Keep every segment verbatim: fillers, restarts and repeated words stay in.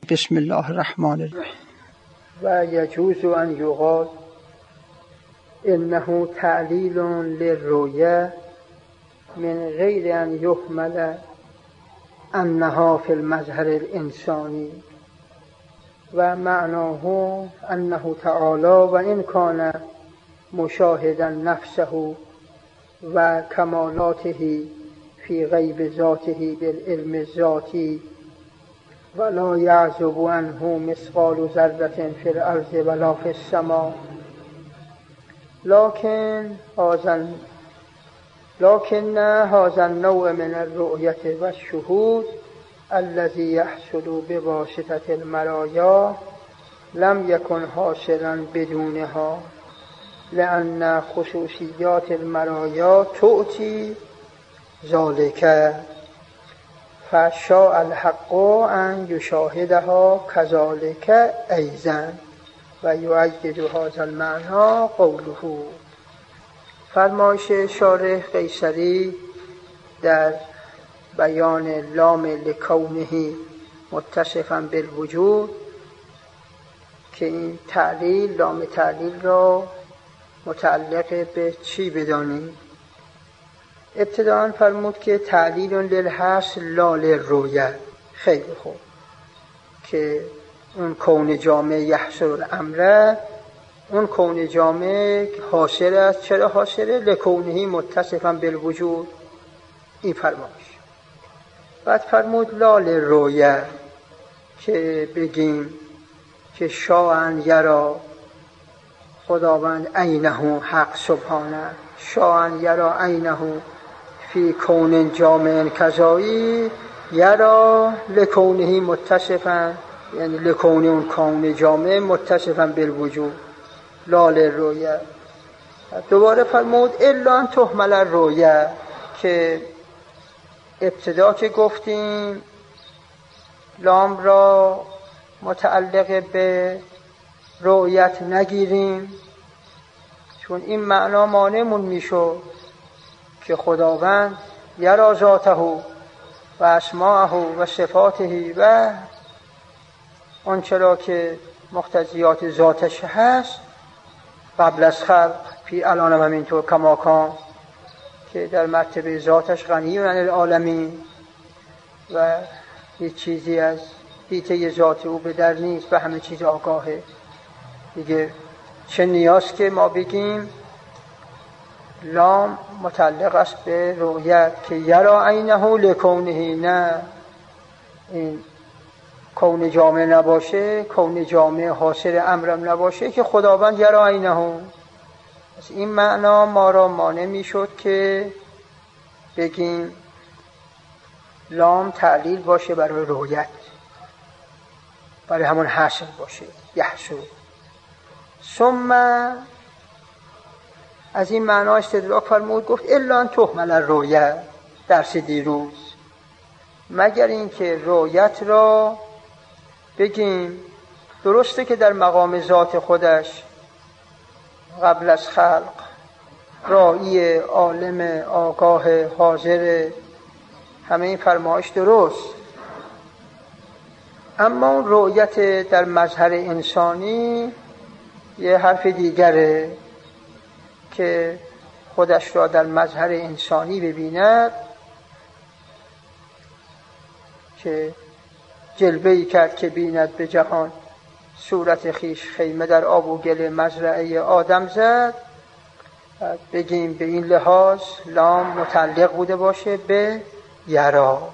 بسم الله الرحمن الرحیم. و یجوز ان یقال انه تعلیل للرؤیا من غیر ان یحمل انها فی المظهر الانسانی و معناه انه تعالی و ان کان مشاهدا نفسه و کمالاته فی غیب ذاته بالعلم الذاتی ولا یعزب عنه مثقال ذره فی الارض ولا فی السماء لكن هذا لكن هذا النوع من الرؤية والشهود الذي يحصل بواسطة المرايا لم يكن حاصلا بدونها لأن خصوصيات المرايا تؤتي ذلك فشاء الحق أن يشاهدها كذلك أيضا و یؤید هذا المعنى قوله. فرمایش شارح قیصری در بیان لام لکونه متصفا بالوجود که این تعلیل لام تعلیل را متعلق به چی بدانیم. ابتداء فرمود که تعلیل للحصر لا للرؤیا. خیلی خوب، که اون کون جامع یحصر الامر، اون کون جامع حاصل است. چرا حاصله؟ لکونه متصفا بالوجود. این فرمایش. بعد فرمود لا للرؤیا، که بگیم که شاء یرا خداوند عینه حق سبحانه شاء یرا عینه فی کون جامع کذایی یرا لکونه متصفا، یعنی لکون اون کون جامع متصفا بالوجود لا للرؤیا. دوباره فرمود الا ان تحمل الرؤیا، که ابتدا که گفتیم لام را متعلق به رؤیت نگیریم، چون این معنا مانعمون میشد که خداوند یرا ذاته و اسماءه و صفاته و آنچه را که مقتضیات ذاتش هست قبل از خلق فی الان هم همینطور کماکان، که در مرتبه ذاتش غنی عن العالمین و هیچ چیزی از دیده ذات او به در نیست و همه چیز آگاهه. دیگه چه نیاز که ما بگیم لام متعلق است به رؤیت که یرا عینه لکونه، نه این کون جامع نباشه، کون جامع حاصل امرم نباشه که خداوند یرا عینه. از این معنا ما را مانع میشد که بگیم لام تعلیل باشه برای رؤیت، برای همون حاصل باشه یحصل. ثم از این معنا استدراک فرمود، گفت الا ان تحمل الرؤیا، درس دیروز، مگر اینکه رؤیت را بگیم درسته که در مقام ذات خودش قبل از خلق رائی عالم آگاه حاضر، همه این فرمایش درست، اما اون رؤیت در مظهر انسانی یه حرف دیگره که خودش را در مظهر انسانی ببیند، که جلوه‌ای کرد که بیند به جهان صورت خیش خیمه در آب و گل مزرعه آدم زد. بگیم به این لحاظ لام متعلق بوده باشه به یرا.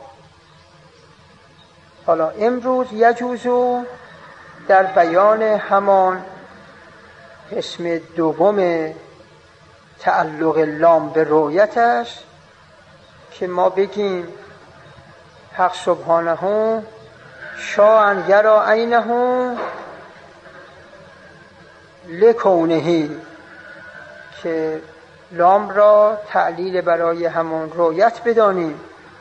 حالا امروز یجوزو در بیان همان اسم دوم تعلق لام به رؤیت است که ما بگیم حق سبحانه شاء یرا عینه لکونه، که لام را تعلیل برای همون رؤیت بدانیم.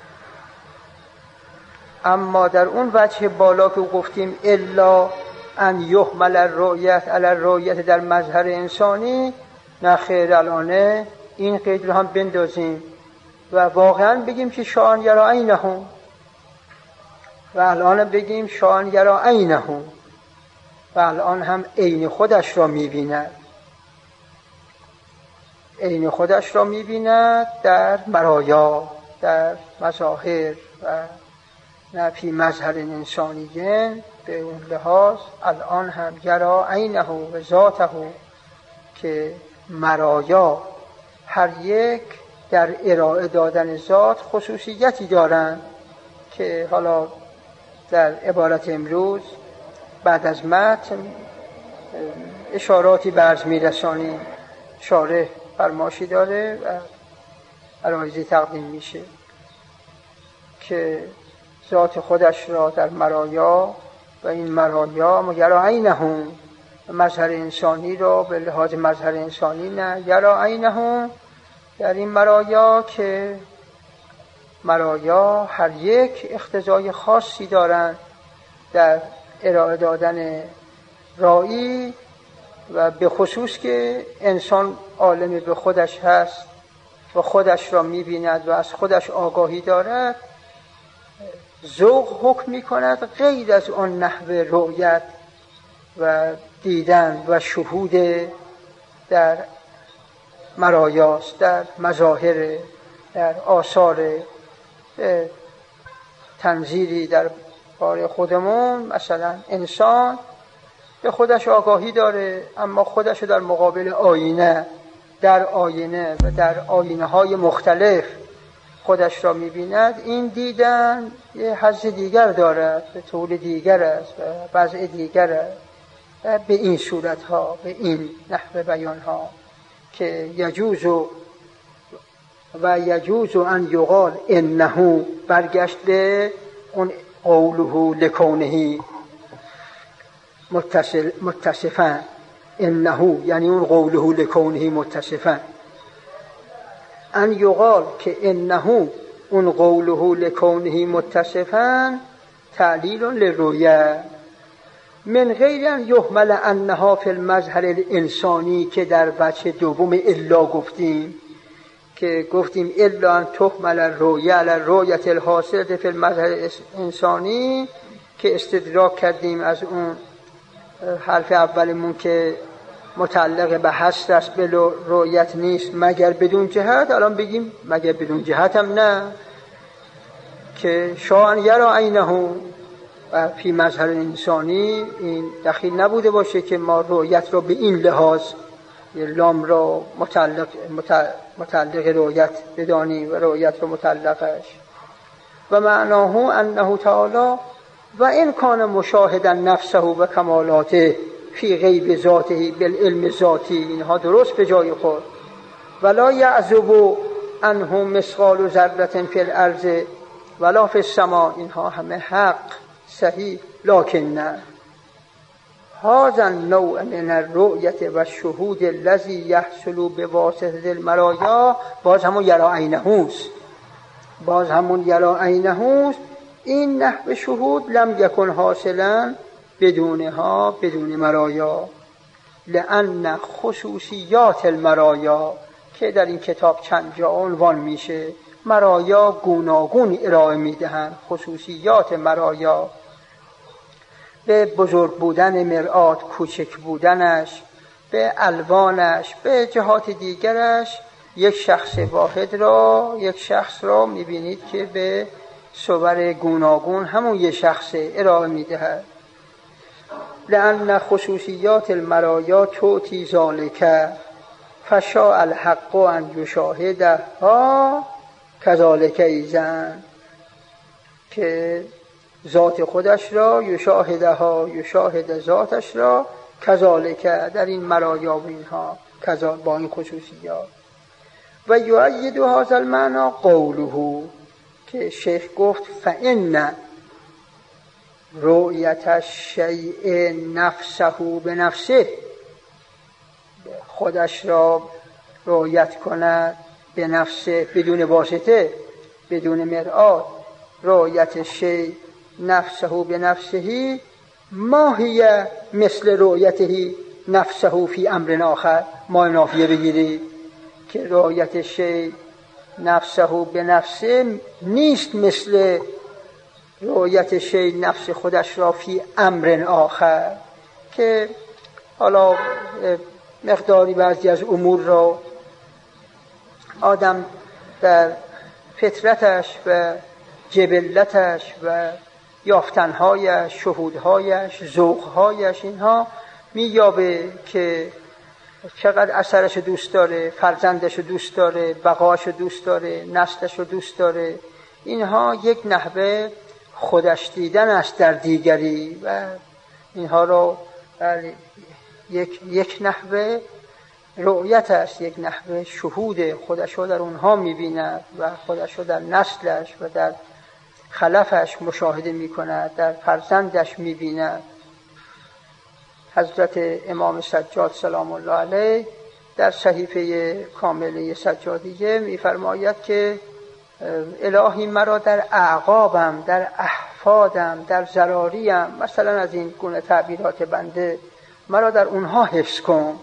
اما در اون وجه بالا که گفتیم الا ان یحمل الرؤیت علی الرؤیت در مظهر انسانی، نه خیر، الانه این قید رو هم بندازیم و واقعا بگیم که شاء یرا عینه. و الان بگیم شان یرا عینه، و الان هم عین خودش را می‌بیند. عین خودش را می‌بیند در مرایا، در مظاهر و نه فی مظهر انسانیه. به اون لحاظ الان هم یرا عینه و ذاته که مرایا هر یک در ارائه دادن ذات خصوصیتی دارند که حالا در عبارت امروز بعد از متن اشاراتی برز میرسانیم. شارح فرماشی داره و عرایزی تقدیم میشه که ذات خودش را در مرایا و این مرایا مگر عینهم، مظهر انسانی را به لحاظ مظهر انسانی نه، یرا عینهم در این مرایا که مرایا هر یک اقتضای خاصی دارند در ارائه دادن رایی و به خصوص که انسان عالم به خودش هست و خودش را می‌بیند و از خودش آگاهی دارد، ذوق حکم می‌کند غیر از آن نحو رؤیت و دیدن و شهود در مرایاست، در مظاهر، در آثار. تنظیری در باره خودمون، مثلا انسان به خودش آگاهی داره اما خودش در مقابل آینه، در آینه و در آینه های مختلف خودش را می‌بیند. این دیدن یه حظ دیگر دارد، به طور دیگر است و وضع دیگر است و به این صورت ها، به این نحو بیان ها که یجوز و یجوز ان یقال انه برگشت به اون قوله لکونه متصل متصفا، انه یعنی اون قوله لکونه متصفا، ان یقال که انه اون قوله لکونه متصفا تعلیل للرؤیا من غیر ان یحمل انها فی المظهر الانسانی، که در وجه دوم الا گفتیم که گفتیم الا ان تحمل الرؤیا علی الرؤیة الحاصلة فی المظهر الانسانی، که استدراک کردیم از اون حرف اولمون که متعلق به هست است به رؤیت نیست مگر بدون جهت. الان بگیم مگر بدون جهت هم نه، که شاء یرا عینه و فی مظهر انسانی این دخیل نبوده باشه که ما رؤیت را به این لحاظ لام را متعلق متعلق رؤیت بدانیم و رؤیت را متعلقش. و معناه انه تعالی و این کان مشاهدا نفسه و کمالاته فی غیب ذاته بالعلم ذاتی، اینها درست به جای خود. ولا یعزب عنه مثقال ذره فی الارض ولا فی السماء، اینها همه حق صحیح. لکن نه هذا النوع من الرؤیت و الشهود الذی یحصل بواسطه المرایا، باز همون یرا عینهوست، باز همون یرا عینهوست. این نحو شهود لم یکن حاصلا بدونها، بدون مرایا، لأن خصوصیات المرایا که در این کتاب چند جا عنوان میشه، مرایا گوناگون ارائه میدهند. خصوصیات مرایا به بزرگ بودن مرآت، کوچک بودنش، به الوانش، به جهات دیگرش، یک شخص واحد را، یک شخص را میبینید که به صور گوناگون همون یک شخص ارائه میدهد. لأن خصوصیات المرایا توتی ذالک فشاء الحق ان یشاهدها کذالک ایزن، که ذات خودش را یشاهدها، یشاهد ذاتش را، کذالک در این مرایا و اینها، کذا با این خصوصیات. و یؤید هذا المعنى قوله، که شیخ گفت فإن رؤیت الشیء نفسه به نفسه، خودش را رؤیت کند به نفسه بدون واسطه، بدون مرآت. رؤیت شیء نفسه به نفسه ما هی مثل رؤیته نفسه فی امر آخر. ما نافیه بگیرید که رؤیت شیء نفسه به نفسه نیست مثل رؤیت شی نفس خودش را فی امر آخر، که حالا مقداری بعضی از امور را آدم در فطرتش و جبلتش و یافتنهایش، شهودهایش، ذوقهایش، اینها مییابه که چقدر اثرش دوست داره، فرزندش دوست داره، بقاش دوست داره، نسلش دوست داره. اینها یک نحوه خودش دیدن است در دیگری و اینها رو یک یک نحوه رؤیت است، یک نحوه شهود خودش رو در اونها میبیند و خودش رو در نسلش و در خلفش مشاهده میکند، در فرزندش میبیند. حضرت امام سجاد سلام الله علیه در صحیفه کامله سجادیه میفرماید که الهی مرا در اعقابم، در احفادم، در ذراریم، مثلا از این گونه تعبیرات بنده، مرا در اونها حفظ کن.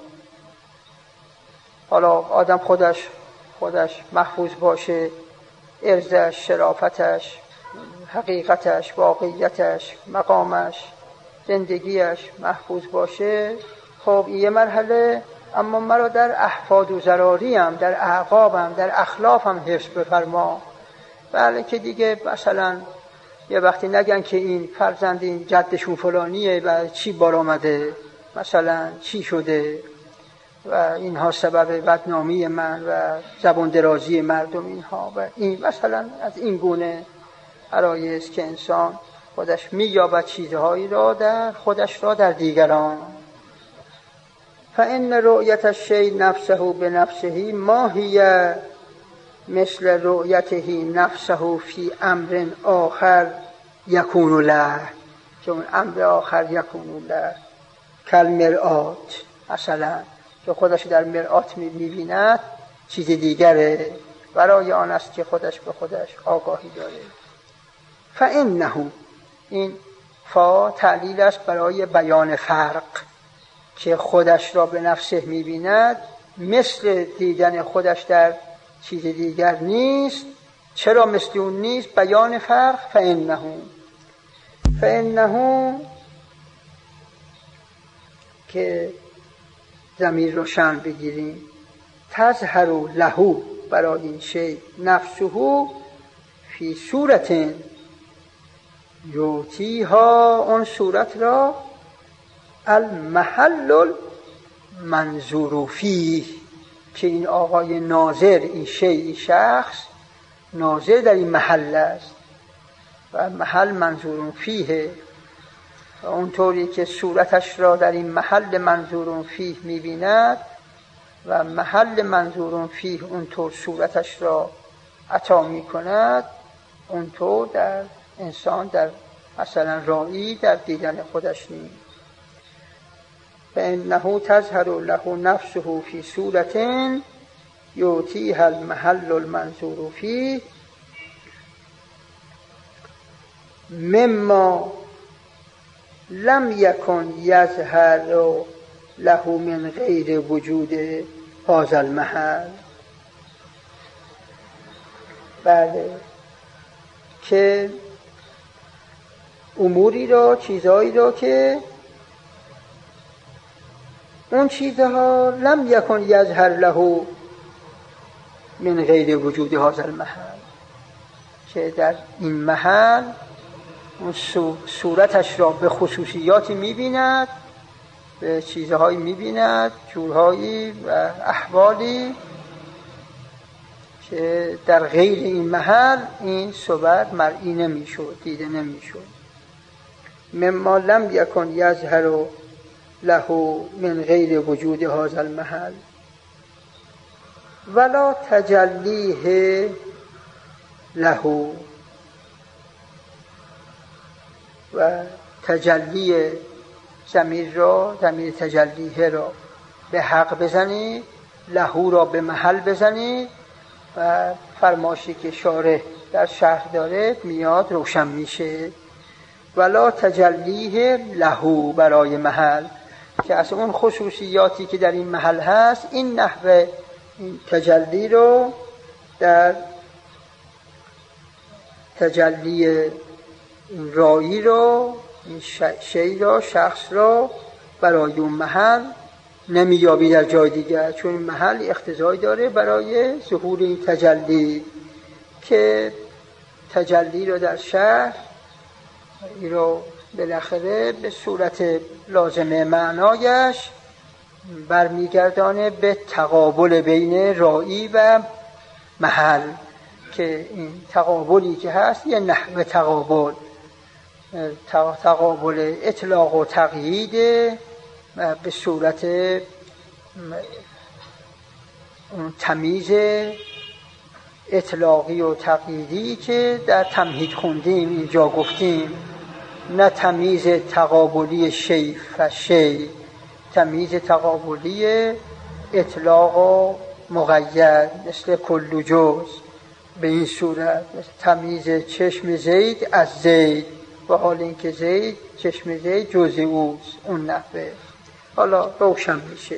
حالا آدم خودش خودش محفوظ باشه، ارزش، شرافتش، حقیقتش، واقعیتش، مقامش، زندگیش محفوظ باشه، خب این یه مرحله. اما مرا در احفاد و ذراریم، در اعقابم، در اخلافم حفظ بفرما. بله که دیگه مثلا یه وقتی نگن که این فرزند این جدشون فلانیه و چی بار آمده، مثلا چی شده و اینها سبب بدنامی من و زبان درازی مردم اینها و این مثلا از این گونه عرایض که انسان خودش می‌یابد چیزهایی را در خودش را در دیگران. فإن رؤیت الشیء نفسه بنفسه ما هی مثل رؤیته نفسه فی امر آخر یکون له، که اون امر آخر یکون له کالمرآت، مثلا که خودش در مرآت می‌بیند چیز دیگره، برای آن است که خودش به خودش آگاهی داره. فإنه، این فا تعلیل است برای بیان فرق، که خودش را به نفسه می‌بیند مثل دیدن خودش در چیز دیگر نیست. چرا مثل اون نیست؟ بیان فرق. فإنه فإنه که ضمیر رو شأن بگیریم، تظهر له، برای این شی نفسه فی صورت یوتیها، اون صورت را المحل المنظور فیه، که این آقای ناظر، این شی، این شخص ناظر در این محل است و محل منظور فیه، و اونطوری که صورتش را در این محل منظور فیه می‌بیند و محل منظور فیه اونطور صورتش را عطا می‌کند، اونطور در انسان، در مثلا رائی، در دیدن خودش نیست. فإنه تظهر له نفسه فی صورت یؤتیها المحل المنظور فیه مما لم یکن یظهر له من غیر وجود هذا المحل. بله، که اموری را، چیزهایی را که اون چیزها لم یکن یظهر له من غیر وجود هذا المحل، که در این محل اون صورتش را به خصوصیاتی می‌بیند، به چیزهایی می‌بیند، جورهایی و احوالی که در غیر این محل این صورت مرئی نمی‌شد، دیده نمی‌شد. مما لم یکن یظهر له من غیر وجود هذا المحل ولا تجلیه له، و تجلی ضمیر را، ضمیر تجلیه را به حق بزنید، له را به محل بزنید و فرماشی که شارح در شرح داره میاد روشن میشه. ولا تجلیه له، برای محل، که از اون خصوصیاتی که در این محل هست این نحوه این تجلی رو در تجلی این رایی رو، این شی را، شخص را برای اون محل نمیابی در جای دیگر، چون این محل اقتضایی داره برای ظهور این تجلی، که تجلی رو در شهر این رو بالاخره به صورت لازمه معنایش برمیگردانه به تقابل بین رایی و محل، که این تقابلی که هست یه نحو تقابل تقابل اطلاق و تقیید به صورت تمیز اطلاقی و تقییدی که در تمهید خوندیم اینجا گفتیم، نه تمیز تقابلی شی و شی، تمیز تقابلی اطلاق و مقید مثل کل جز، به این صورت مثل تمیز چشم زید از زید، و حال اینکه زید چشم زید جزء اوست، اون نحوه حالا روشن میشه.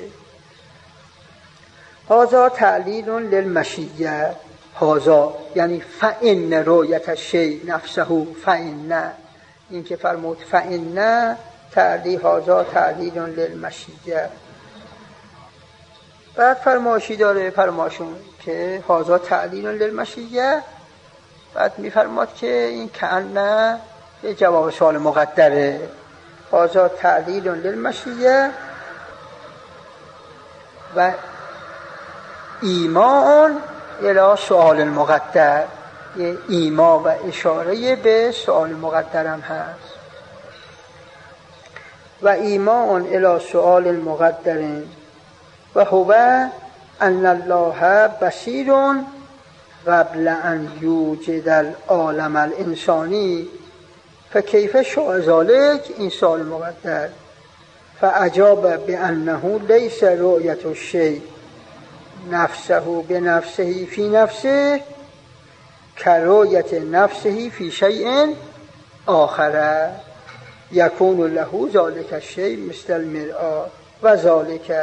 هذا تعلیل للمشیه، هذا یعنی فإن رؤیت الشیء نفسه فإن، این که فرمود فإن تعلیل، هذا تعلیل للمشیه. بعد فرمایشی داره فرماشون که هذا تعلیل للمشیه، بعد میفرماد که این کأن یه جواب سوال مقدره. هذا تعلیل للمشیه و ایماء الی سؤال المقدر، یه ایما و اشاره به سؤال مقدرم هست. و ایماء الی سؤال المقدر و هو ان الله بصیر قبل ان یوجد العالم الانسانی فکیف شاء ذلک، این سؤال مقدر. فاجاب بانه لیس رؤیت الشیء نفسه بنفسه فی نفسه کرؤیت نفسه فی شیء آخر یکون له ذلک الشیء مثل المرآة و ذلک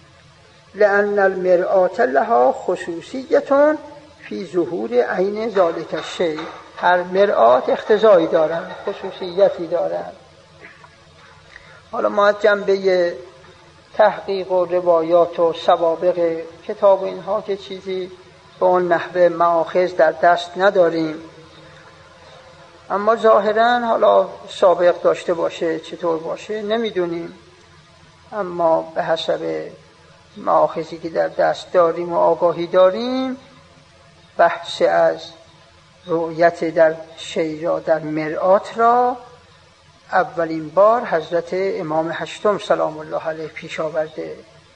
لأن المرآة لها خصوصیت فی ظهور عین ذلک الشیء. هر مرآت اقتضایی دارن، خصوصیتی دارن. حالا ما جنبه تحقیق و روایات و سوابق کتاب اینها که چیزی به اون نحوه مآخذ در دست نداریم، اما ظاهراً حالا سابق داشته باشه چطور باشه نمیدونیم، اما به حسب مآخذی که در دست داریم و آگاهی داریم، بحث از رؤیت در شیء را در مرآت را اولین بار حضرت امام هشتم سلام الله علیه پیش آورده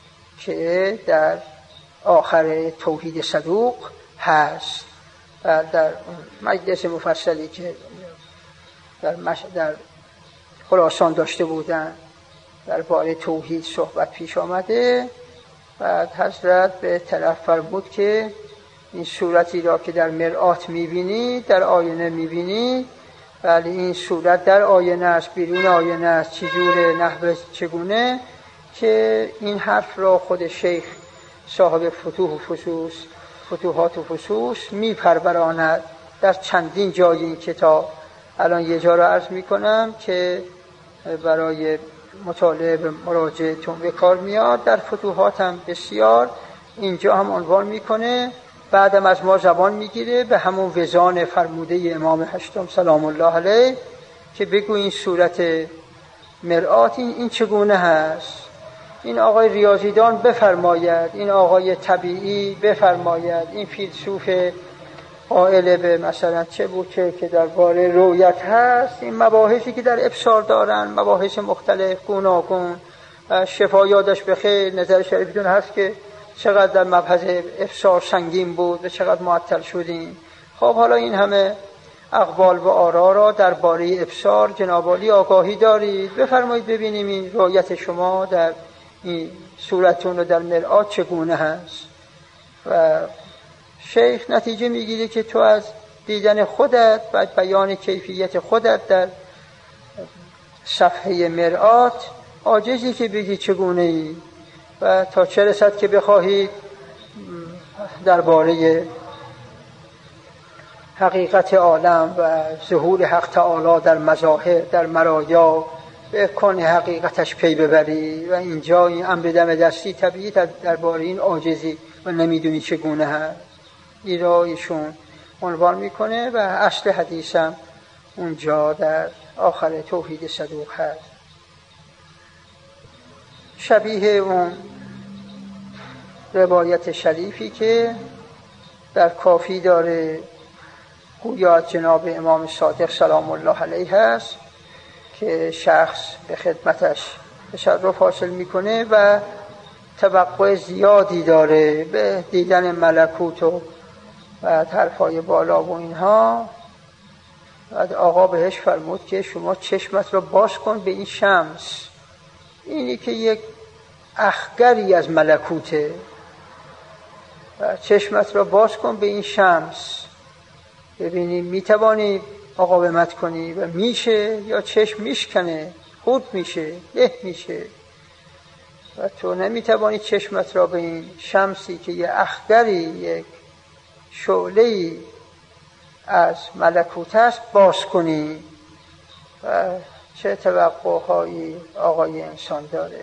که در آخر توحید صدوق هست و در مجلس مفصلی که در, مش... در خراسان داشته بودن در باره توحید صحبت پیش آمده. بعد حضرت به طرف فرمود که این صورتی را که در مرآت میبینی در آینه میبینی، ولی این صورت در آینه است بیرون آینه است، چجوره نحوه چگونه، که این حرف را خود شیخ صاحب فتوح و فصوص فتوحات و فصوص میپروراند در چندین جای این کتاب. الان یه جا را عرض میکنم که برای مطالعه به مراجعتون به کار میاد، در فتوحات هم بسیار اینجا هم عنوان میکنه، بعدم از ما زبان میگیره به همون وزان فرموده امام هشتم سلام الله علیه که بگو این صورت مرآت این, این چگونه هست، این آقای ریاضیدان بفرماید، این آقای طبیعی بفرماید، این فیلسوف قائل به مثلا چه بود که که در باره رؤیت هست، این مباحثی که در ابصار دارن، مباحث مختلف گوناگون. شفا یادش بخیر نظر شریفتون هست که چقدر در مبحث ابصار سنگین بود و چقدر معطل شدیم. خب حالا این همه اقوال و آرا را در باره ابصار جناب عالی آگاهی دارید، بفرمایید ببینیم این رؤیت شما در این صورتون رو در مرآت چگونه هست. و شیخ نتیجه میگیره که تو از دیدن خودت و بیان کیفیت خودت در صفحه مرآت عاجزی که بگی چگونه ای، و تا چه رسد که بخواهید درباره حقیقت عالم و ظهور حق تعالی در مظاهر، در مرایا به کن حقیقتش پی ببری و اینجا این امر دم دستی طبیعی درباره این عاجزی و نمیدونی چگونه هست این را ایشون عنوان میکنه و اصل حدیثم اونجا در آخر توحید صدوق هست. شبیه اون روایت شریفی که در کافی داره گویا جناب امام صادق سلام الله علیه هست که شخص به خدمتش تشرف حاصل میکنه و توقع زیادی داره به دیدن ملکوت و و حرفای بالا و اینها. بعد آقا بهش فرمود که شما چشمت رو باز کن به این شمس، اینی که یک اخگری از ملکوته، و چشمت رو باز کن به این شمس ببینی میتوانی مقاومت کنی و میشه یا چشم میشکنه، خود میشه، له میشه و تو نمیتوانی چشمت را به این شمسی که یه اخگری، یک شعله‌ای از ملکوت است باز کنی. و چه توقعهایی آقای انسان داره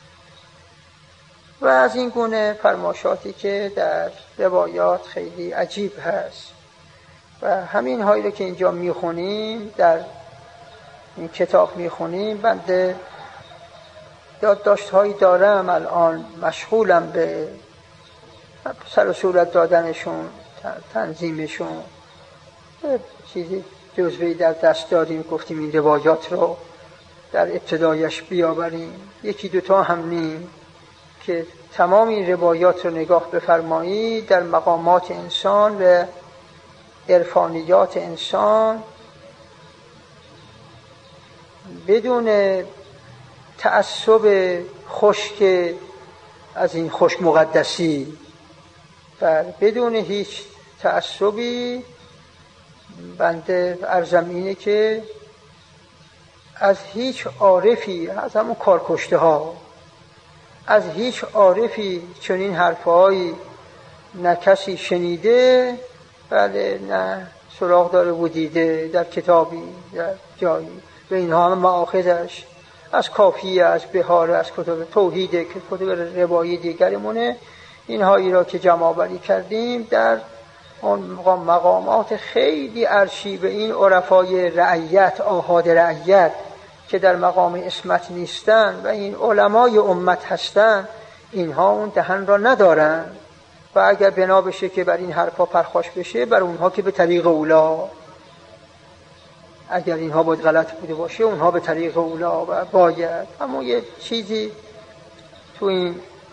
و از این گونه فرماشاتی که در روایات خیلی عجیب هست و همین هایی رو که اینجا میخونیم در این کتاب میخونیم. بنده یادداشت هایی دارم، الان مشغولم به سر و صورت دادنشون، تنظیمشون، چیزی جزوهی در دست داریم، گفتیم این روایات رو در ابتدایش بیاوریم، یکی دوتا هم نیم، که تمام این روایات رو نگاه بفرمایید در مقامات انسان و عرفانیات انسان بدون تعصب خشک از این خوش مقدسی و بدون هیچ تعصبی. بنده عرضم اینه که از هیچ عارفی، از همون کارکشته ها، از هیچ عارفی چنین حرفهایی نه کسی شنیده، بله نه سراغ داره و دیده در کتابی در جایی، و اینها هم مآخذش از کافیه، از بهاره، از کتب توحیده که کتب روایی دیگرمونه. اینهایی را که جمع آوری کردیم در اون مقامات خیلی عرشی به این عرفای رعیت، آحاد رعیت که در مقام اسمت نیستن و این علمای امت هستن، اینها اون دهن را ندارن و اگر بنا بشه که بر این حرفا پرخاش بشه، بر اونها که به طریق اولا، اگر اینها باید غلط بوده باشه اونها به طریق اولا و باید. اما یه چیزی تو این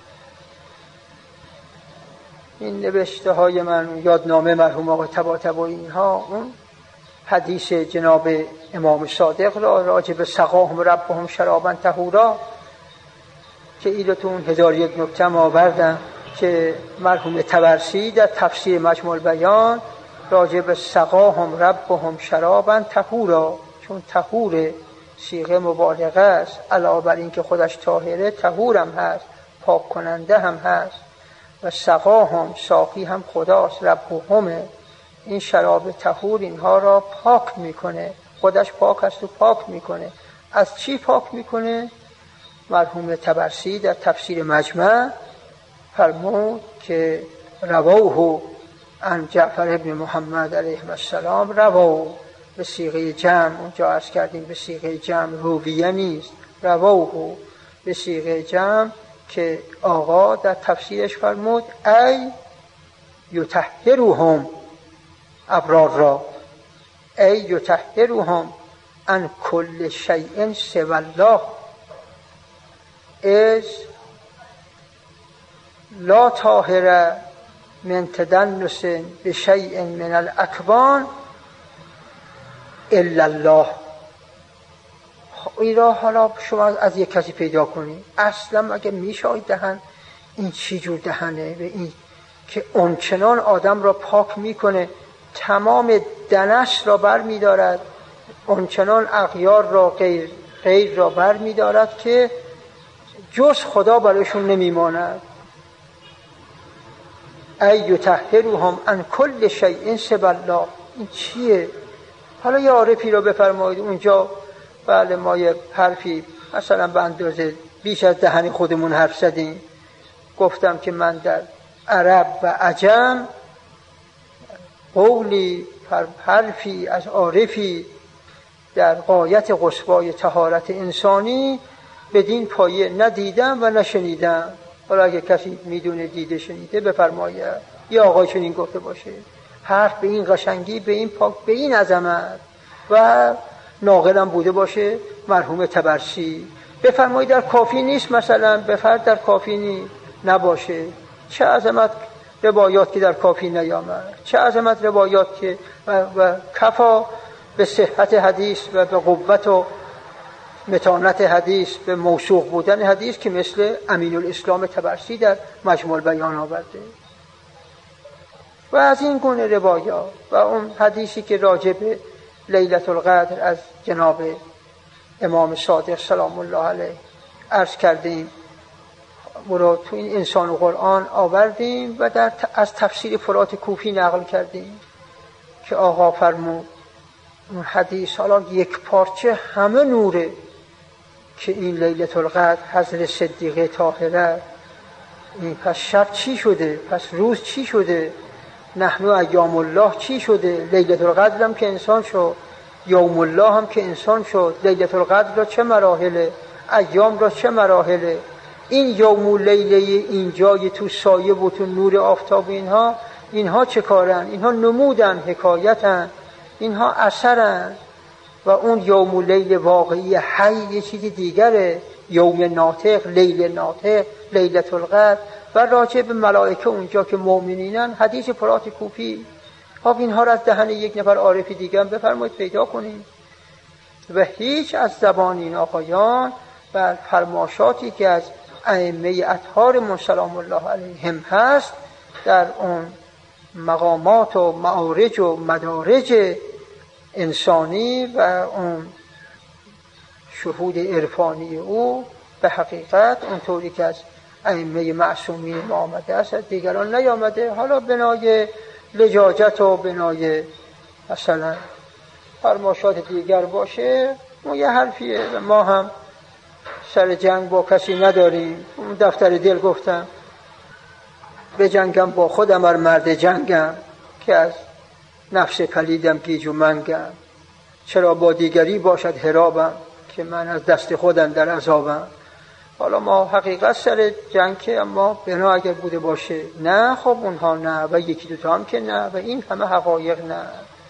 این نوشته های من، یادنامه مرحوم آقای طباطبایی، اینها اون حدیث جناب امام صادق را راجع به سقاهم ربهم شرابا طهورا که ایلتون هزار یک نکته آوردن که مرحوم طبرسی در تفسیر مجموع البیان راجع به سقاهم ربهم شرابا طهورا، چون طهور صیغه مبالغه است، علاوه بر این که خودش طاهره طهورم هست، پاک کننده هم هست و سقاهم ساقی هم خداست، ربهم این شراب طهور اینها را پاک میکنه، خودش پاک است و پاک میکنه. از چی پاک میکنه؟ مرحوم طبرسی در تفسیر مجمع فرمود که رواه عن جعفر ابن محمد علیه السلام، رواه به صیغه جمع، اونجا عرض کردیم به صیغه جمع رویه نیست، رواه به صیغه جمع که آقا در تفسیرش فرمود ای یطهرهم ابرار را، ای یطهرهم عن کل شیء سوی الله از لا طاهر من تدنس بشیء من الاکوان الا الله. این را حالا شما از یک کسی پیدا کنید، اصلا اگه میشه دهن این چی جور دهنه به این که اونچنان آدم را پاک میکنه، تمام دنس را بر میدارد، اونچنان اغیار را غیر غیر را بر میدارد که جز خدا برایشون نمیماند. ای یطهرهم عن کل شیء سوی الله، این چیه؟ حالا یه عارفی رو بفرمایید اونجا بله ما یه حرفی مثلا به اندازه بیش از دهن خودمون حرف زدیم، گفتم که من در عرب و عجم قولی حرفی از عارفی در غایت قصوای طهارت انسانی بدین پایه ندیدم و نشنیدم. حالا اگه کسی میدونه دیده شنیده بفرمایه یا آقای چنین گفته باشه. حرف به این قشنگی، به این پاک، به این عظمت و ناقلم بوده باشه مرحوم طبرسی. بفرمایید در کافی نیست، مثلا بفرد در کافی نیست نباشه. چه عظمت روایات که در کافی نیامد، چه عظمت روایات که و, و کفا به صحت حدیث و به قوت و متانت حدیث، به موثوق بودن حدیث که مثل امین الاسلام طبرسی در مجموع بیان آورده. و از این گونه روایات و اون حدیثی که راجع به لیلة القدر از جناب امام صادق سلام الله علیه عرض کردیم و رو تو این انسان و قرآن آوردیم و در از تفسیر فرات کوفی نقل کردیم که آقا فرمود اون حدیث حالا یک پارچه همه نوره که این لیلة القدر حضرت صدیقه طاهره، این پس شب چی شده، پس روز چی شده، نحن ایام الله چی شده، لیلة القدر هم که انسان شد، یوم الله هم که انسان شد، لیلة القدر را چه مراحله، ایام را چه مراحله، این یوم و لیله این جای تو سایه و تو نور آفتاب اینها اینها چه کارن؟ اینها نمودن، حکایتن، اینها اثرن. و اون یوم و لیل واقعی حی یه چیزی دیگره، یوم ناطق، لیل ناطق، لیلة القدر. و راجع به ملائکه اونجا که مؤمنینن حدیث فرات کوفی. خب اینها را از دهن یک نفر عارفی دیگه هم بفرمایید پیدا کنیم و هیچ از زبان این آقایان و فرماشاتی که از ائمه اطهار سلام الله علیهم هست در اون مقامات و معارج و مدارج انسانی و اون شهود عرفانی او به حقیقت اونطوری که از ائمه معصومین ما آمده است از دیگران نیامده. حالا بنای لجاجت و بنای مثلا فرماشات دیگر باشه ما یه حرفیه و ما هم سر جنگ با کسی نداریم. اون دفتر دل گفتم به جنگم با خودم ار مرد جنگم که از نفس پلیدم گیج و منگم، چرا با دیگری باشد حرابم که من از دست خودم در عذابم. حالا ما حقیقت سر جنگ که اما بنا اگر بوده باشه نه، خب اونها نه و یکی دوتا هم که نه و این همه حقایق نه.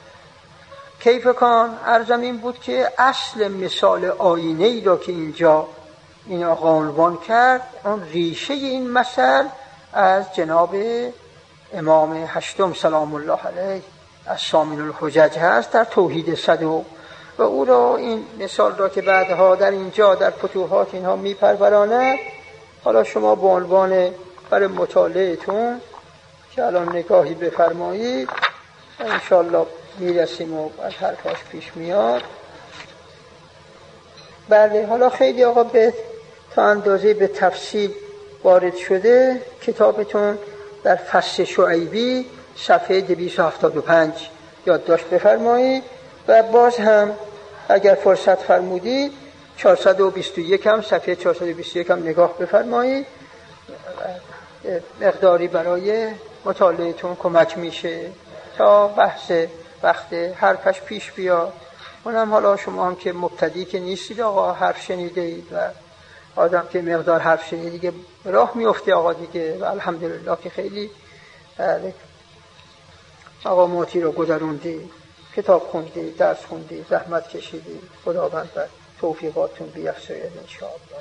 کیف کان عرضم این بود که اصل مثال آینه ای را که اینجا این آقا عنوان کرد اون ریشه این مثل از جناب امام هشتم سلام الله علیه از سامین الحجج هست در توحید صدوق و او را این مثال را که بعدها در اینجا در فتوحات اینها میپروراند. حالا شما به عنوان برای مطالعهتون که الان نگاهی بفرمایید انشاءالله میرسیم و از حرفاش پیش میاد. بله حالا خیلی آقا به تا اندازه به تفصیل وارد شده. کتابتون در فصل شعیبی صفحه دویست و هفتاد و پنج یادداشت بفرمایید و باز هم اگر فرصت فرمودید چهارصد و بیست و یک هم صفحه چهارصد و بیست و یک هم نگاه بفرمایید. مقداری برای مطالعهتون کمک میشه تا بحث وقت حرفش پیش بیاد. اونم حالا شما هم که مبتدی که نیستید آقا حرف شنیده اید و آدم که مقدار حرف شنیده دیگه راه میفته آقا دیگه و الحمدلله که خیلی مقاماتی رو گذروندی، کتاب خوندی، درس خوندی، زحمت کشیدی. خداوند بر توفیقاتون بیفزاید ان شاء الله.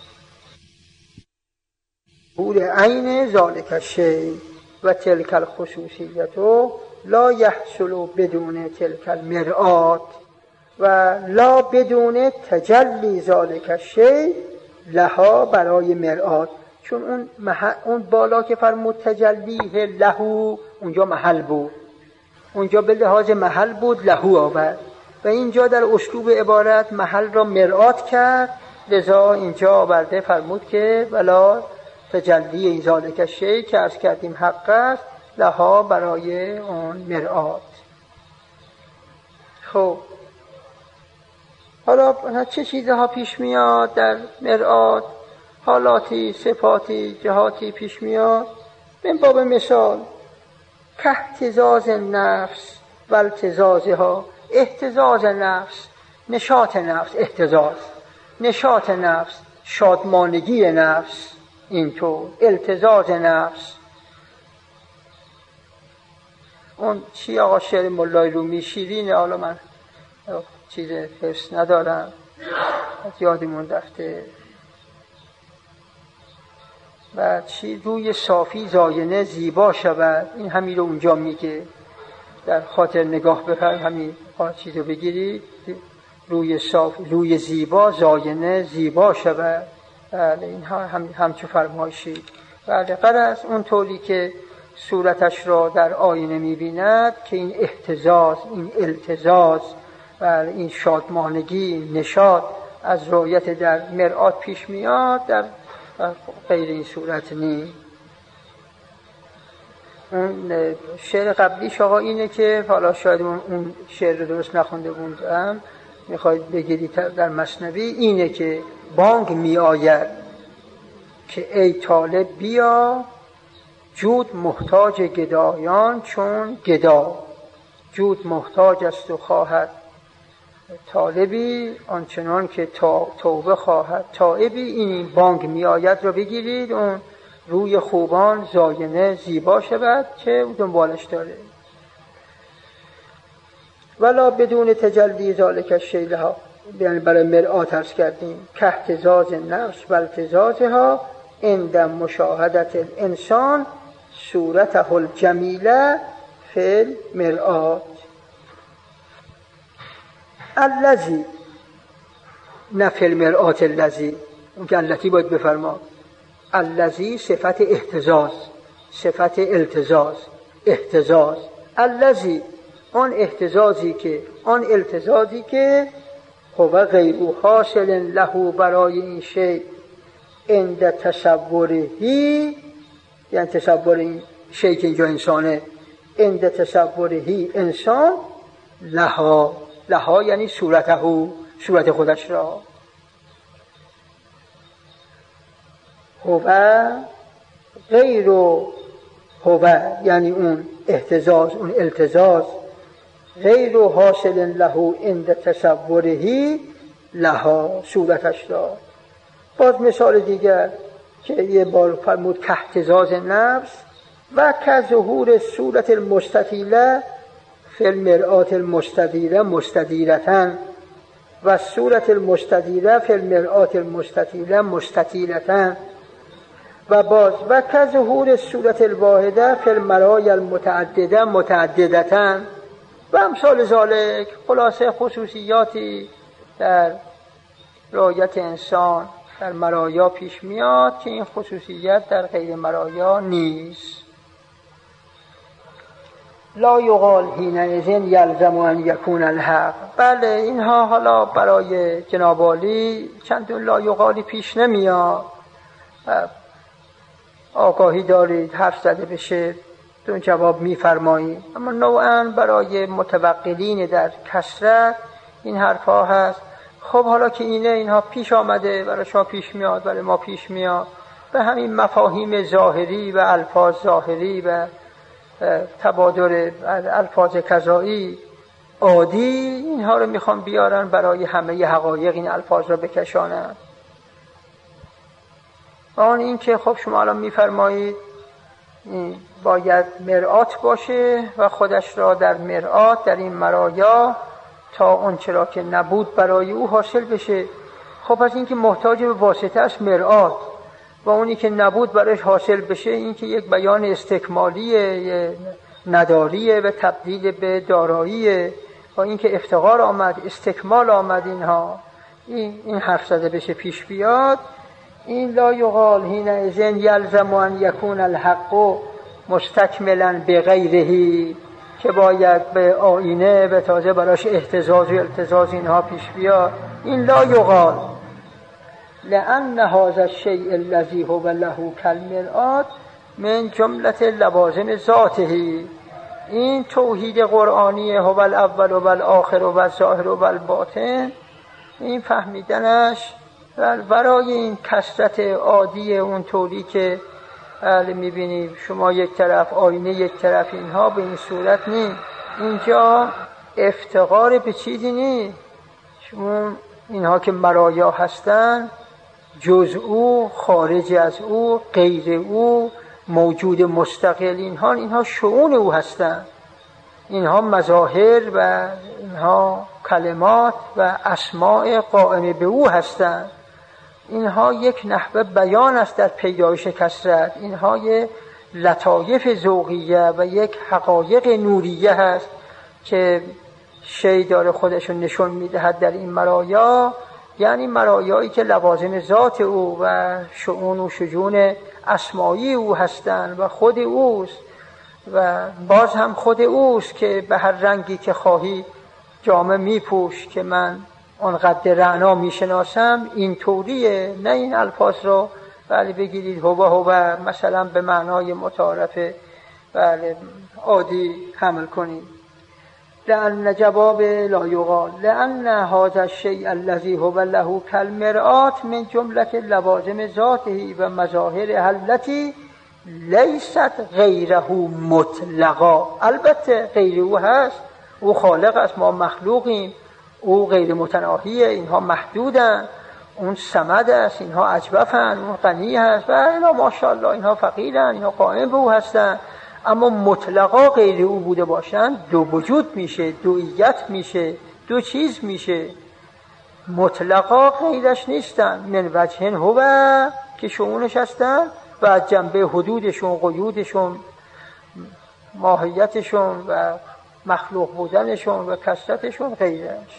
بود عین ذالک الشیء و تلک الخصوصیت لا یحصل بدون تلک المرآت و لا بدون تجلی ذالک الشیء لها برای مرآت. چون اون محل اون بالا که فرمود تجلیه لهو اونجا محل بود، اونجا به لحاظ محل بود لهو آورد و اینجا در اسلوب عبارت محل را مرآت کرد. لذا اینجا آورده فرمود که ولا تجلی ذالک الشیء که عرض کردیم حق است لها برای اون مرآت. خب حالا چه چیزها پیش میاد در مرآت؟ حالاتی، صفاتی، جهاتی پیش میاد. من باب مثال که اهتزاز نفس و التزازها، اهتزاز نفس، نشاط نفس، اهتزاز نشاط نفس، شادمانگی نفس، اینطور التزاز نفس. اون چی آقا شعر مولای رومی شیرینه، حالا من چیز حفظ ندارم از یادمون رفته. و چی روی صافی زاینه زیبا شود، این همین رو اونجا میگه. در خاطر نگاه بفرم همین چیز رو بگیرید، روی صافی روی زیبا زاینه زیبا شود. بله این هم همچو فرمایشی. بله غرض اون طوری که صورتش را در آینه می‌بیند که این اهتزاز، این التزاز و این شادمانگی، نشاط از رؤیت در مرآت پیش میاد، در غیر این صورت نی. اون شعر قبلیش آقا اینه که حالا شاید اون شعر رو درست نخونده بودم، میخواید بگیرید در مثنوی، اینه که بانگ می آید که ای طالب بیا، جود محتاج گدایان چون گدا. جود محتاج است و خواهد طالبی آنچنان که توبه خواهد تائبی. این بانگ می آید رو بگیرید، اون روی خوبان زاینه زیبا شود که دنبالش داره. ولا بدون تجلی ذالک الشیء ها، یعنی برای مرآت عرض کردیم که اهتزاز نفس و التزازها عند مشاهدت الانسان صورته الجمیله فی المرآت. الذی نه فی المرآت الذی، اون که التی باید بفرما. الذی صفت اهتزاز، صفت التزاز، اهتزاز. الذی آن اهتزازی که، آن التزازی که هو غیر حاصل له برای این شی عند تصورهی، یعنی تصور این شی که اینجا انسانه، عند تصورهی انسان لها، لها یعنی صورته، صورت خودش را. هو غیر هو یعنی اون اهتزاز، اون التزاز، غیر حاصل له عند تصورهی لها، صورتش را. باز مثال دیگر که یه بار فرمود که اهتزاز نفس و که ظهور صورت المستطیله فی المرآت المستدیره مستدیرتن و صورت المستدیره فی المرآت المستطیله مستطیلتن. و باز و که ظهور صورت الواحده فی المرای المتعدده متعددتن و امثال ذالک. خلاصه خصوصیاتی در رؤیت انسان در مرایا پیش میاد که این خصوصیت در غیر مرایا نیست. لا یقال حینئذ یلزم ان یکون الحق. بله اینها حالا برای جناب عالی چندون لا یقالی پیش نمیاد. آگاهی دارید حرف زده بشه دون جواب میفرمایید، اما نوعاً برای متوقلین در کثرت این حرف ها هست. خب حالا که اینه، اینها پیش آمده، برای شما پیش میاد، برای ما پیش میاد، به همین مفاهیم ظاهری و الفاظ ظاهری و تبادر الفاظ قضایی عادی، اینها رو میخوام بیارن برای همه حقایق این الفاظ رو بکشانن. و آن این که خب شما الان میفرمایید باید مرآت باشه و خودش را در مرآت، در این مرایا تا اون چرا که نبود برای او حاصل بشه. خب پس این که محتاج به واسطه است مرآت، و اونی که نبود برایش حاصل بشه این که یک بیان استکمالیه، نداریه و تبدیل به داراییه. و این که افتقار آمد، استکمال آمد، اینها این, این حرف زده بشه پیش بیاد. این لا یقال حینئذ یلزم ان یکون الحق مستکملا بغیره، که باید به آینه به تازه براش اهتزاز و التزاز اینها پیش بیاد. این لا یقال لأن هذا الشیء الذی هو له کالمرآت من جملة لوازم ذاته، این توحید قرآنی هو الاول و الاخر و الظاهر و الباطن، این فهمیدنش برای این کثرت عادی اون طوری که میبینیم شما یک طرف آینه یک طرف، اینها به این صورت نیست. اینجا افتقار به چیزی نیست. شما اینها که مرایا هستن جز او، خارج از او، غیر او، موجود مستقل، اینها اینها شؤون او هستند. اینها مظاهر و اینها کلمات و اسماء قائم به او هستند. اینها یک نحوه بیان است در پیدایش کثرت. اینها یک لطایف ذوقیه و یک حقایق نوریه هست که شی داره خودشون نشون میدهد در این مرایا، یعنی مرایایی که لوازم ذات او و شؤون و شجون اسمایی او هستند و خود اوست و باز هم خود اوست که به هر رنگی که خواهی جامه میپوش که من آنقدر رعنا میشناسم، این طوریه. نه این الفاظ رو بله بگیرید هو هو مثلا به معنای متعارف بله عادی حمل کنید. لأن جواب لا یقال لأن هذا الشيء الذي هو له كالمرآة من جملة لوازم ذاته و مظاهر التي لیست غیره مطلقا. البته غیر او هست، او خالق است، ما مخلوقیم، او غیر متناهیه، اینها محدودن، اون صمد است، اینها اجوفن، اون غنی هست و اینا ماشاءالله اینها فقیرن، اینها قائم به او هستن. اما مطلقا غیر او بوده باشن دو وجود میشه، دویت میشه، دو چیز میشه. مطلقا غیرش نیستن، من وجهن هو که شؤونش هستن و جنبه حدودشون، قیودشون، ماهیتشون و مخلوق بودنشون و کثرتشون غیرش.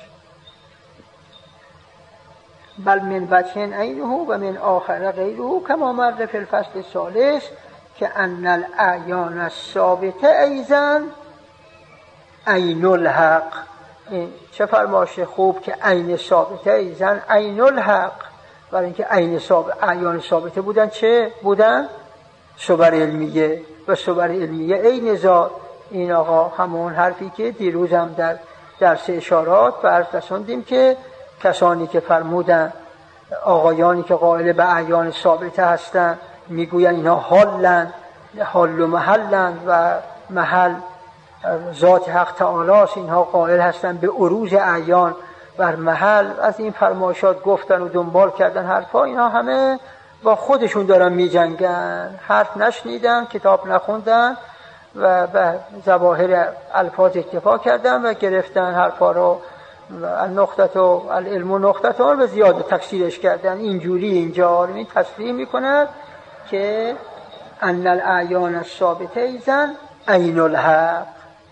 بل من وجهن عینه و من آخر غیره کما مر فی الفصل الثالث که ان الاعیان الثابته ایضا عین الحق. این چه فرمایش خوب که عین ثابته ایضا عین الحق. برای اینکه عین ثابت اعیان ثابته بودن چه بودن؟ صور علمیه و صور علمیه عین ذات. این آقا همون حرفی که دیروز هم در درس اشارات به عرض رساندیم که کسانی که فرمودن آقایانی که قائل به اعیان ثابته هستند میگوین اینها حالن، حال و محلن و محل ذات حق تعالی است، اینها قائل هستند به عروض اعیان بر محل. از این فرمایشات گفتن و دنبال کردن حرفا، اینها همه با خودشون دارن میجنگن، حرف نشنیدن، کتاب نخوندن و به ظواهر الفاظ اکتفا کردن و گرفتن حرفا رو النقطه و العلم نقطه و زیاده تفسیرش کردن. اینجوری اینجا این تصریح میکنند که ان الاعیان الثابته ایضا عین الحق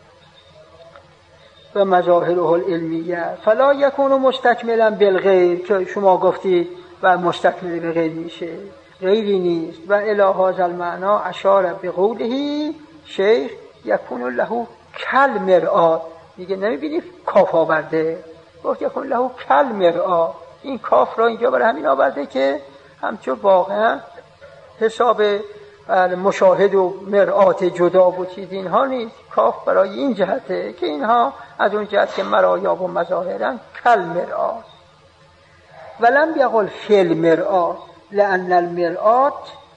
و مظاهره العلمیه فلا یکون مستکملا بالغیر، که شما گفتید و مستکمل به غیر میشه، غیری نیست. و الی هذا المعنی اشاره به قوله شیخ یکون له کالمرآة. میگه نمیبینید کاف آورده، گفت یکون له کالمرآة. این کاف را اینجا برای همین آورده که همچون واقعا حساب مشاهد و مرآت جدا و چیز اینها نیست. کاف برای این جهته که اینها از اون جهت که مرایا و مظاهرن کالمرآة. ولم یقل فی المرآة لأن المرآة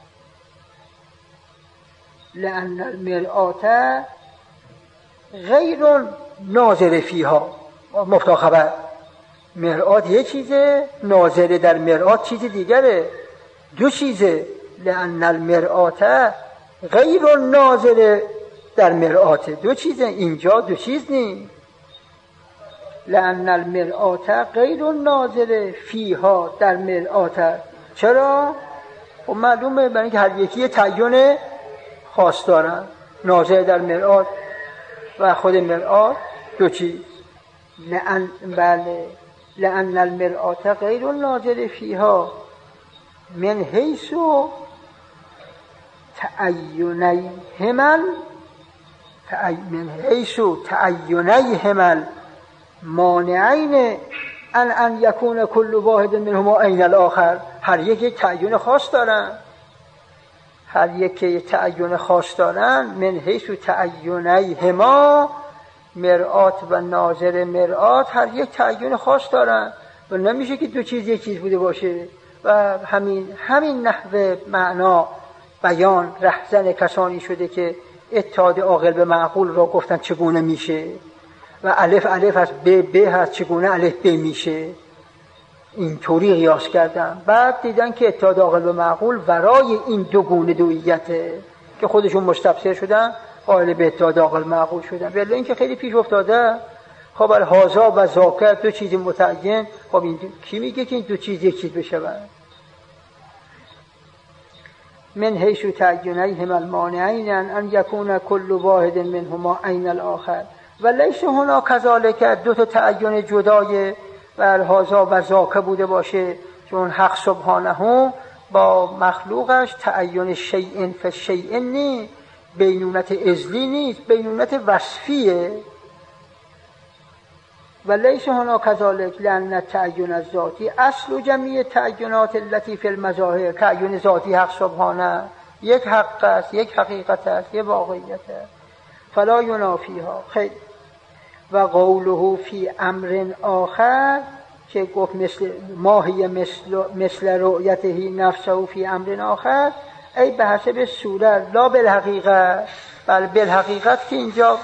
لأن المرآة غیر ناظر فیها. مبتدا خبر مرآت یه چیزه، ناظر در مرآت چیز دیگره، دو چیزه. لأن المرآة غیر ناظر در مرآت، دو چیزه، اینجا دو چیز نیست. لأن المرآة غیر ناظر فیها در مرآت. چرا؟ خب معلومه برای اینکه هر یکی تعین خاص دارن، ناظر در مرآت و خود مرآت دو چیز. لأن بله لأن المرآة غیر ناظر فیها من حیث تعینیهما من حیث تعینیهما مانعین ان ان یکون کل واحد منهما عین الاخر. هر یک یک تعین خاص دارن. هر یک که تعین خاص دارن، من حیث تعینیهما مرآت و ناظر مرآت هر یک تعین خاص دارن و نمیشه که دو چیز یک چیز بوده باشه. و همین همین نحوه معنا بیان رهزن کسانی شده که اتحاد عاقل به معقول را گفتن چگونه میشه و الف الف هست ب ب هست چگونه الف ب میشه، اینطوری قیاس کردن. بعد دیدن که اتحاد عاقل به معقول ورای این دو گونه دوییته که خودشون مستبصر شدن قائل به اتحاد عاقل معقول شدن. ولی اینکه خیلی پیش افتاده. خب الهازا و ذاکر دو چیز متعین، خب این کی میگه که این دو چیز یک چیز بشوند؟ من حیث تعینیهما المانعین ان یکون کل واحد منهما عین الاخر و لیس هنا کذالک، دو تا تعین جدای و الهازا و ذاکر بوده باشه، چون حق سبحانه با مخلوقش تعین شیء فشیء نیست، بینونت ازلی نیست، بینونت وصفیه. و لیس هنا کذالک لأن التعین الذاتی اصل جمیع تعینات التي فی المظاهر، تعین ذاتی حق سبحانه یک حق است، یک حقیقت است، یک واقعیت است، فلا ینافیها. خیلی و قوله فی امر آخر که گفت مثل ماهی مثل, مثل رؤیته نفسه فی امر آخر، ای به حسب صورت لا بالحقیقت، بل بالحقیقت که اینجا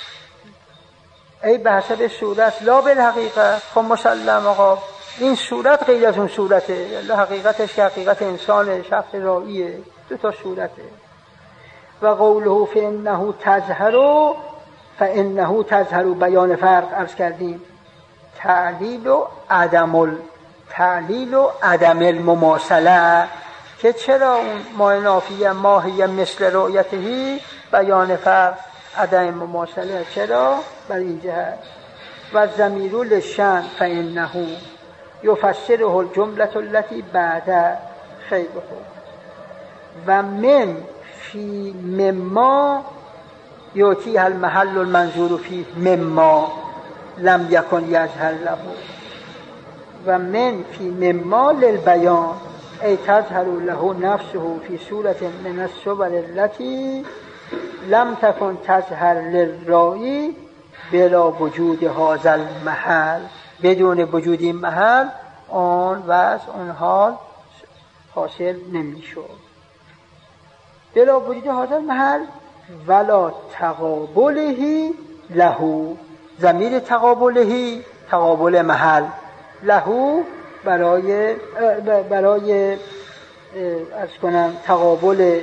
ای به حسب صورت لا بالحقیقت. خب مسلم آقا این صورت غیر از اون صورته، حقیقتش که حقیقت انسان شخص رائیه، دو تا صورته. و قوله فانه تظهر فانه تظهر بیان فرق عرض کردیم، تعلیل و عدم ال تعلیل و عدم المماثله، که چرا اون ماه نافیه ماهی مثل رؤیته بیان فرق عدم مماثله، چرا؟ بر این جهت. و ضمیر للشأن فانه یفسره الجمله التي بعد. خیلی خوب. و من فی مما یعطی المحل المنظور فیه مما لم یکن یظهر له. و من فی مما للبیان ای تظهر له نفسه فی صورت من الصور التي لم تکن تظهر للرائی بلا وجود هذا المحل، بدون وجود این محل آن وضع اون حال حاصل نمیشد. بلا وجود هذا المحل ولا تقابله له، ضمیر تقابله تقابل محل، له برای برای از کنم تقابل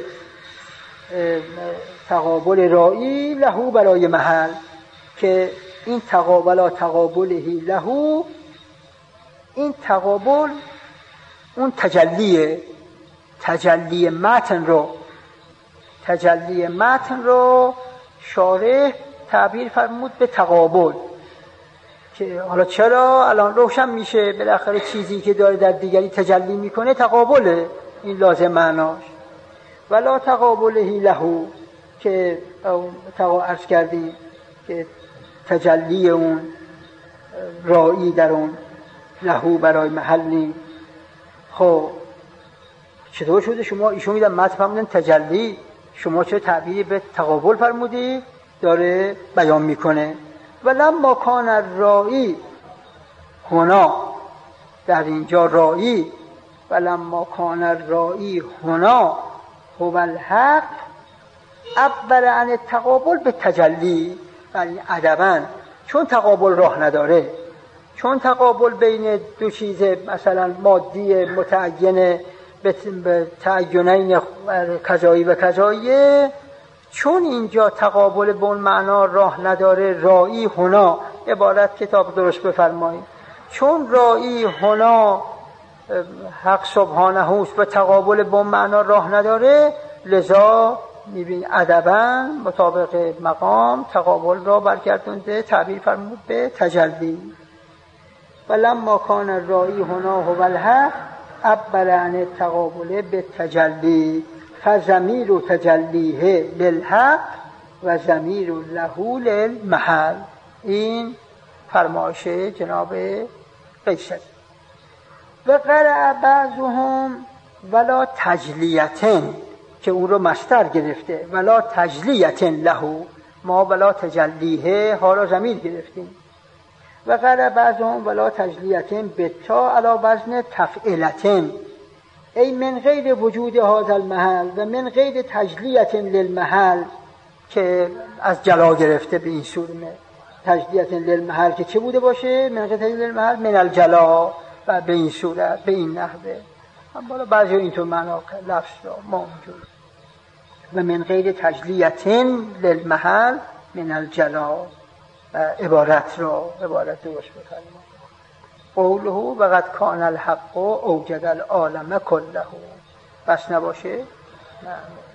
تقابل رائی، له برای محل، که این تقابل تقابله له، این تقابل اون تجلیه، تجلی متن رو تجلی متن رو شارح تعبیر فرمود به تقابل. که حالا چرا الان روشن میشه بالاخره چیزی که داره در دیگری تجلی میکنه تقابله، این لازم معناش. ولا تقابله له که تقا عرض کردیم که تجلی اون رائی در اون له برای محلی. خب چطور شده شما ایشون میدن متن فرمودن تجلی، شما چه تعبیری به تقابل فرمودی؟ داره بیان میکنه. ولما کان الرائی هنا، در اینجا رائی، ولما کان الرائی هنا هو الحق عبر عن التقابل به تجلی. یعنی ادبا چون تقابل راه نداره، چون تقابل بین دو چیز مثلا مادی متعین به تعینین کذایی و کذایی، چون اینجا تقابل به اون معنا راه نداره، رائی هنا، عبارت کتاب درست بفرمایید، چون رائی هنا حق سبحانه است و تقابل به اون معنا راه نداره، لذا میبین ادبا مطابق مقام تقابل را برگردونده، تعبیر فرمود به تجلی. ولما کان الرائی هنا هو الحق عبر عن التقابل بالتجلی فضمیر تجلیه للحق و ضمیر له للمحل. این فرمایش جناب قیصر. و قرأ بعضهم ولا تجلیتن که او رو مصدر گرفته، ولا تجلیت له، ما ولا تجلیه ها را ضمیر گرفتیم. و قال بعضهم ولا تجلیت بتا علی وزن تفعیلتن، ای من غیر وجود هذا المحل و من غیر تجلیت للمحل، که از جلا گرفته به این صورت تجلیت للمحل که چه بوده باشه؟ من غیر تجلیت للمحل من الجلا، و به این صورت به این نحوه. هم بالا بعضی اینطور معنا لفظ را ما اونجور و من غیر تجلیت للمحل من الجلا عبارت را عبارت درست بکنیم. قوله و قد کان الحق اوجد العالم کله، بس نباشه؟ نه.